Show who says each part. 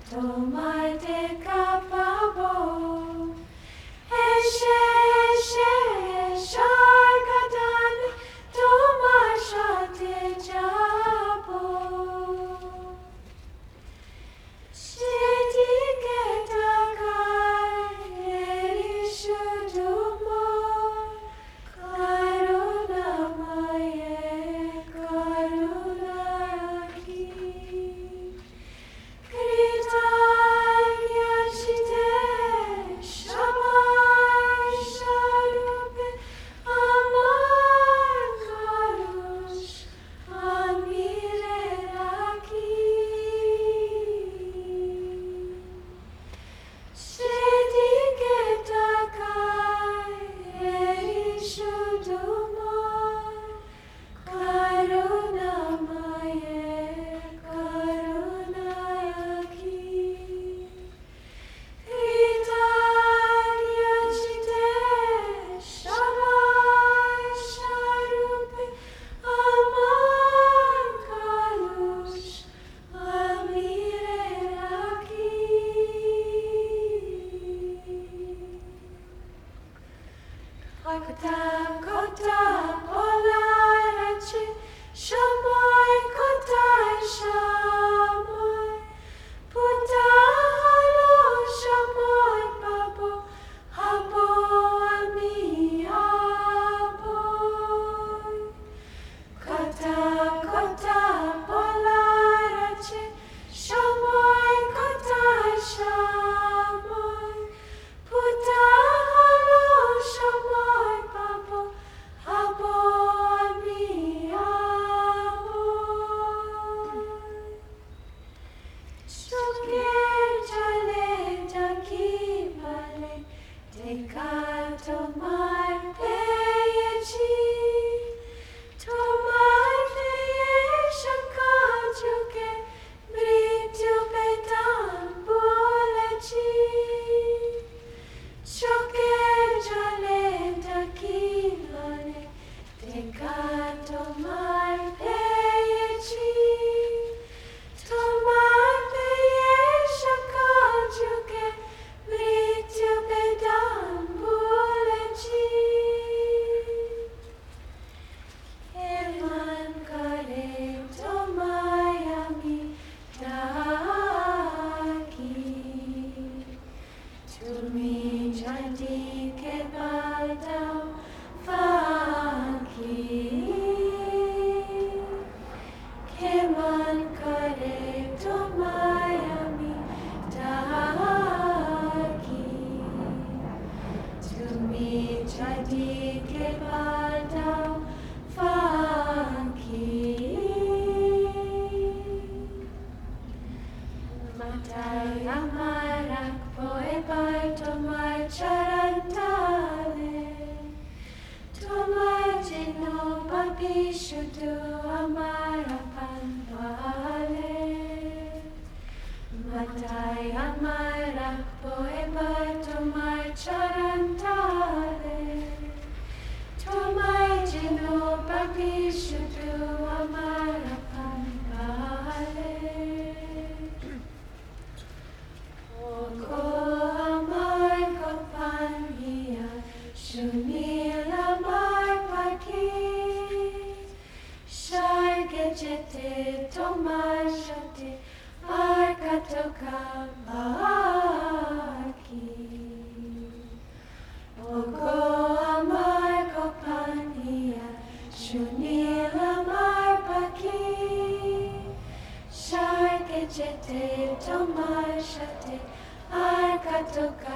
Speaker 1: tomai te kapabo. Eshe, eshe, sharkatan, tomai shate jabo. Shiti ketakai, erishudumo, karunamaye, karunaki. Kritanya shite, shamai sharupe, amar karush, amire raki. Shiti ketakai, erishudumo, karunamaye, karunaki. Kritanya shite, shamai sharupe, amar karush, amire raki. Kotam kotam olarachi, shamoy kotai shamoy, putalo shamoy pabo, habo ami aboy. Kotam kotam olarachi, shamoy kotai shamoy, putalo shamoy pabo, habo ami aboy. Shuker jale jaki vale, tekato mar peyechi, tomar peye shakajuke, mrityu petan bolechi. Shuker jale jaki vale, tekato mar peyechi, tomar peye shakajuke, mrityu petan bolechi. Keman kare tomai ami daki, tumi jadi kebaldau faki. Keman kare tomai ami daki, tumi jadi kebaldau faki. Matai amarak poebai tomai charantale, tomai jino papi shudu amarapan vale. Matai amarak poebai tomai charantale, tomai jino papi shudu amarapan vale. Oko amar kopania, shunil amar paki, shargejete tomar shate, arkatoka baki. Oko amar kopania, shunil amar paki, shargejete tomar shate, arkatoka